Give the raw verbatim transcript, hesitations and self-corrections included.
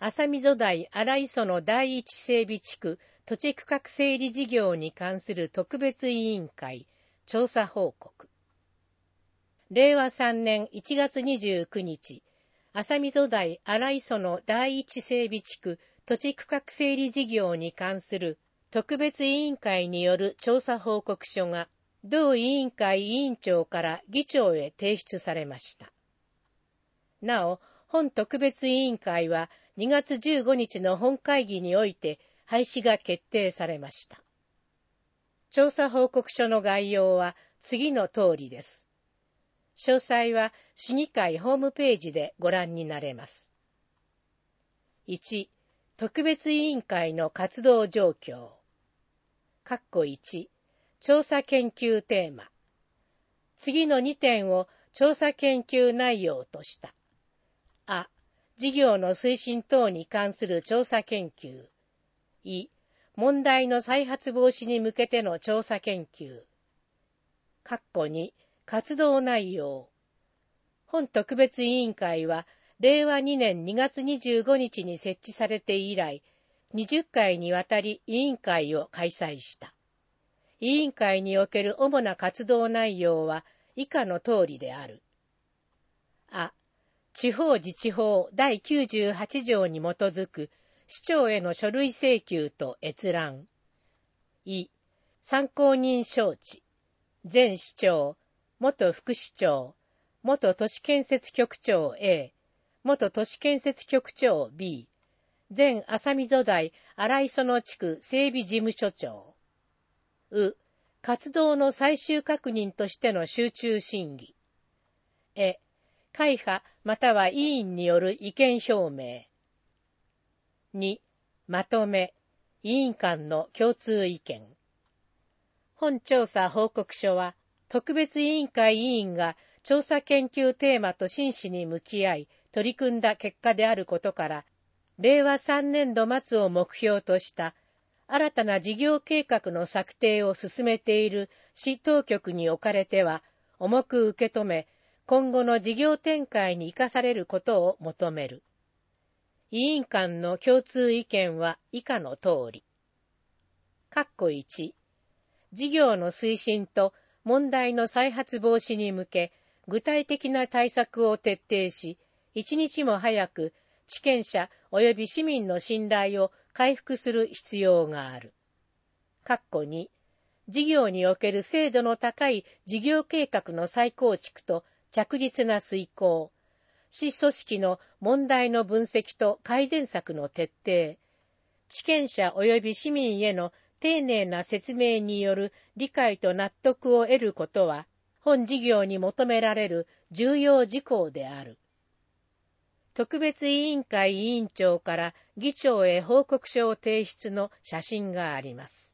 浅溝台荒磯の第一整備地区土地区画整理事業に関する特別委員会調査報告。れいわさんねんいちがつにじゅうくにち、浅溝台荒磯の第一整備地区土地区画整理事業に関する特別委員会による調査報告書が同委員会委員長から議長へ提出されました。なお、本特別委員会はにがつじゅうごにちの本会議において廃止が決定されました。調査報告書の概要は次の通りです。詳細は市議会ホームページでご覧になれます。いち、特別委員会の活動状況。括弧いち、調査研究テーマ。次のにてんを調査研究内容とした。あ、事業の推進等に関する調査研究。い、問題の再発防止に向けての調査研究。括弧に、活動内容。本特別委員会は、れいわにねんにがつにじゅうごにちに設置されて以来、にじゅっかいにわたり委員会を開催した。委員会における主な活動内容は以下の通りである。あ、地方自治法だいきゅうじゅうはちじょうに基づく市長への書類請求と閲覧。い、参考人招致。前市長、元副市長、元都市建設局長 A、元都市建設局長 B、前浅溝台荒磯野地区整備事務所長。う、活動の最終確認としての集中審議。え、会派または委員による意見表明。に、まとめ、委員間の共通意見。本調査報告書は、特別委員会委員が調査研究テーマと真摯に向き合い、取り組んだ結果であることから、れいわさんねんど末を目標とした新たな事業計画の策定を進めている市当局におかれては、重く受け止め、今後の事業展開に生かされることを求める。委員間の共通意見は以下の通り。括弧いち、事業の推進と問題の再発防止に向け、具体的な対策を徹底し、一日も早く地権者及び市民の信頼を回復する必要がある。括弧に、事業における精度の高い事業計画の再構築と着実な遂行、市組織の問題の分析と改善策の徹底、地権者及び市民への丁寧な説明による理解と納得を得ることは、本事業に求められる重要事項である。特別委員会委員長から議長へ報告書を提出の写真があります。